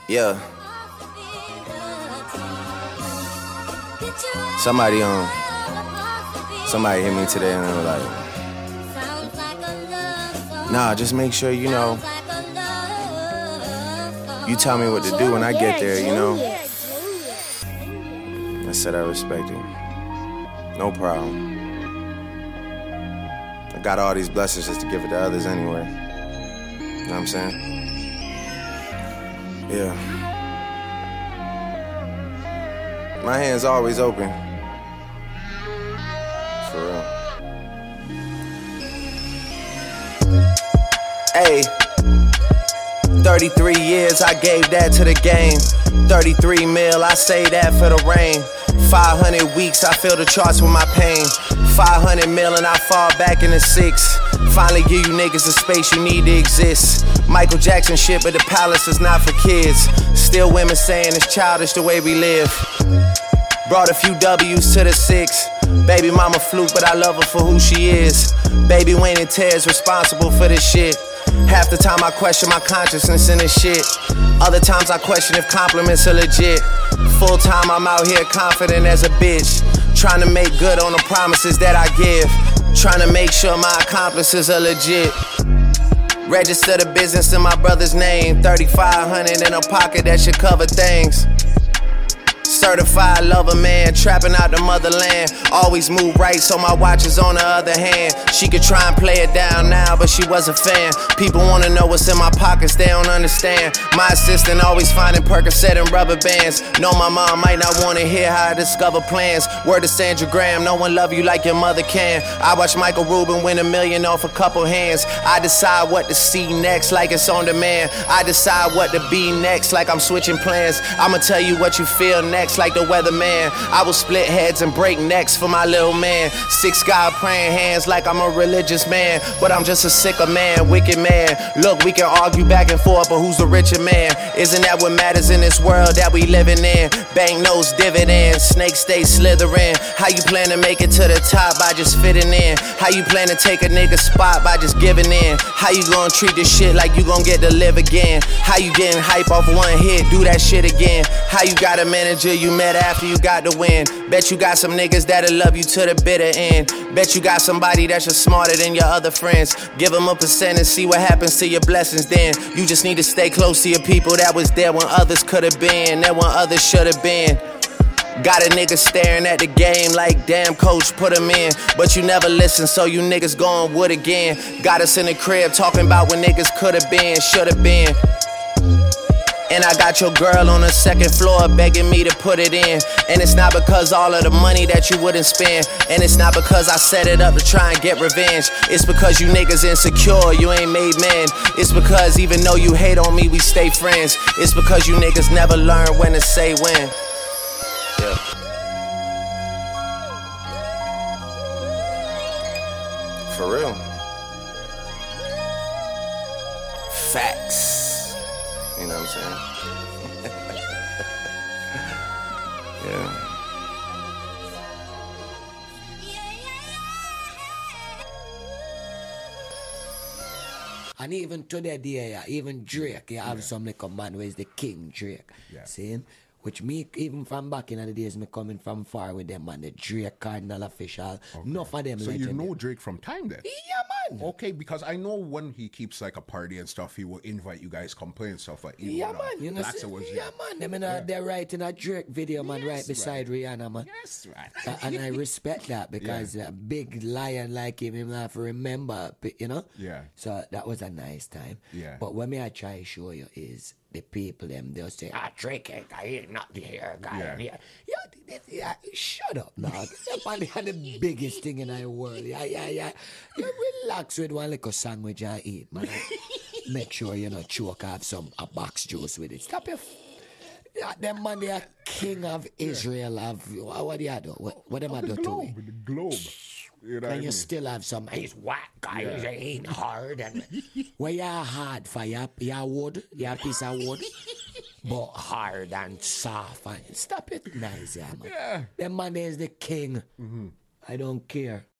Yeah. Somebody hit me today and they were like, nah, just make sure, you tell me what to do when I get there, I said I respect it. No problem. I got all these blessings just to give it to others anyway. You know what I'm saying? Yeah. My hand's always open. For real. Hey. 33 years, I gave that to the game. 33 mil, I say that for the rain. 500 weeks, I feel the charts with my pain. 500 mil and I fall back in the 6. Finally give you niggas the space you need to exist. Michael Jackson shit, but the palace is not for kids. Still women saying it's childish the way we live. Brought a few W's to the 6. Baby mama fluke, but I love her for who she is. Baby Wayne and Ted's responsible for this shit. Half the time I question my consciousness in this shit. Other times I question if compliments are legit. Full time I'm out here confident as a bitch. Trying to make good on the promises that I give. Trying to make sure my accomplices are legit. Register the business in my brother's name. 3,500 in a pocket that should cover things. Certified lover man, trapping out the motherland. Always move right, so my watch is on the other hand. She could try and play it down now, but she was a fan. People wanna know what's in my pockets, they don't understand. My assistant always finding Percocet and rubber bands. Know my mom might not wanna hear how I discover plans. Word to Sandra Graham, no one love you like your mother can. I watch Michael Rubin win $1 million off a couple hands. I decide what to see next like it's on demand. I decide what to be next like I'm switching plans. I'ma tell you what you feel next like the weatherman. I will split heads and break necks for my little man. 6 God praying hands like I'm a religious man. But I'm just a sicker man, wicked man. Look, we can argue back and forth, but who's the richer man? Isn't that what matters in this world that we living in? Bank notes, dividends, snakes stay slithering. How you plan to make it to the top by just fitting in? How you plan to take a nigga spot by just giving in? How you gonna treat this shit like you gonna get to live again? How you getting hype off one hit, do that shit again? How you got a manager you met after you got the win? Bet you got some niggas that'll love you to the bitter end. Bet you got somebody that's just smarter than your other friends. Give them a percent and see what happens to your blessings then. You just need to stay close to your people that was there when others could've been, there when others should've been. Got a nigga staring at the game like, damn coach, put him in. But you never listen, so you niggas going wood again. Got us in the crib talking about what niggas could've been, should've been. And I got your girl on the second floor begging me to put it in. And it's not because all of the money that you wouldn't spend. And it's not because I set it up to try and get revenge. It's because you niggas insecure, you ain't made men. It's because even though you hate on me, we stay friends. It's because you niggas never learn when to say when. Yeah. For real. Facts. You know what I'm saying? Yeah. And even today, even Drake, you have some like a man who is the King Drake. Yeah. See? Which me, even from back in the days, me coming from far with them, man, the Drake Cardinal Official. Okay. Enough of them. So you know Drake from time then? Yeah, man. Okay, because I know when he keeps like a party and stuff, he will invite you guys, come play and stuff like yeah, man. You know, yeah, man. Them they're writing a Drake video, man, yes, right beside Rihanna, man. Yes, right. And I respect that because a big lion like him have to remember, you know? Yeah. So that was a nice time. Yeah. But what me I try to show you is the people, them, they'll say, Drake ain't not the hair guy. Yeah, shut up, dog. You're the biggest thing in the world. Yeah. You relax with one little sandwich I eat, man. Make sure you know choke have a box juice with it. Stop your them man, they are king of Israel. What do you do? What am I do to it? The globe. You know and you still have some, he's whack guys, he ain't hard. And well, you're hard for your wood, your piece of wood, but hard and soft. And stop it nice, yeah, man. Yeah. Them man is the king. Mm-hmm. I don't care.